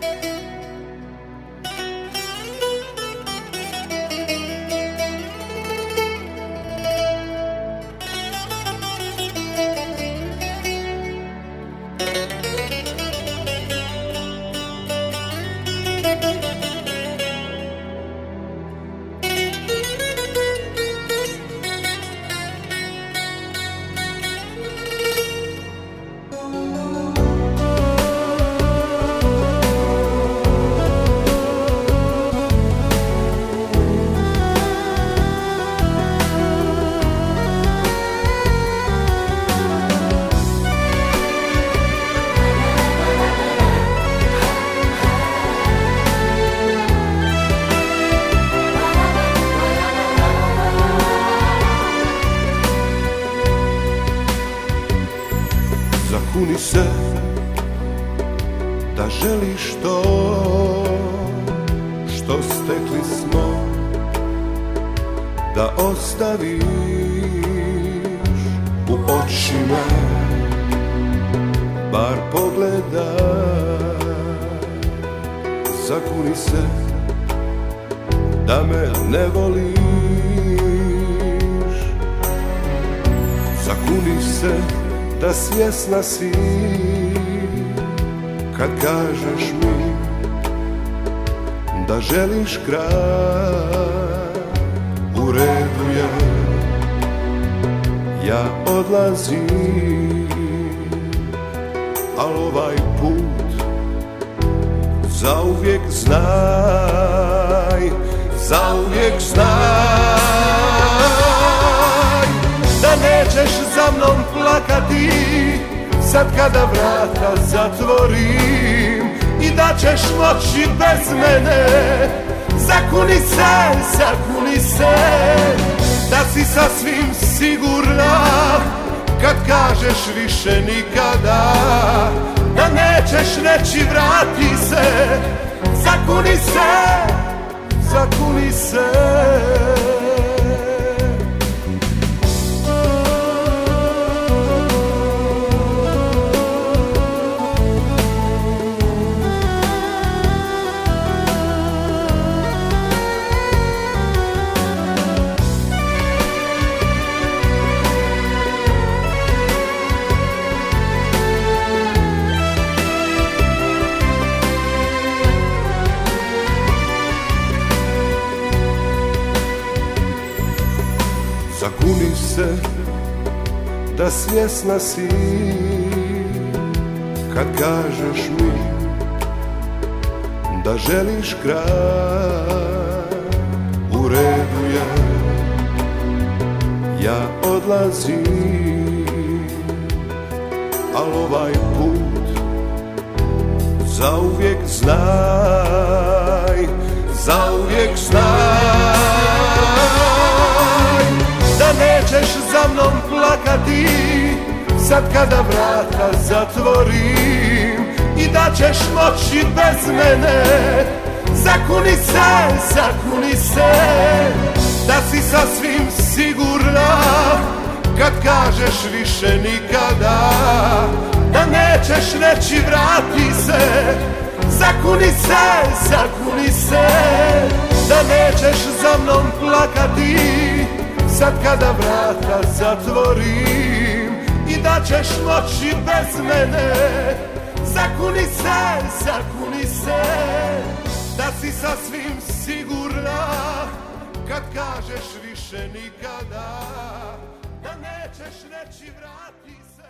Zakuni se da želiš to što stekli smo, da ostaviš u očima bar pogleda. Zakuni se da me ne voliš, zakuni se da svjesna si kad kažeš mi da želiš kraj. U redu je, ja odlazim, al ovaj put zauvijek znaj, zauvijek znaj da nećeš za mnom plakati sad kada vrata zatvorim i da ćeš moći bez mene. Zakuni se da si sasvim sigurna kad kažeš više nikada, da nećeš reći vrati se. Zakuni se, zakuni se. Zakuni se da svjesna si kad kažeš mi da želiš kraj. U redu je, ja odlazim, al ovaj put zauvijek znaj, zauvijek znaj da nećeš za mnom plakati sad kada vrata zatvorim i da ćeš moći bez mene. Zakuni se da si sasvim sigurna kad kažeš više nikada, da nećeš reći vrati se. Zakuni se da nećeš za mnom plakati sad kada vrata zatvorim i da ćeš moći bez mene. Zakuni se da si sasvim sigurna kad kažeš više nikada, da nećeš reći vrati se.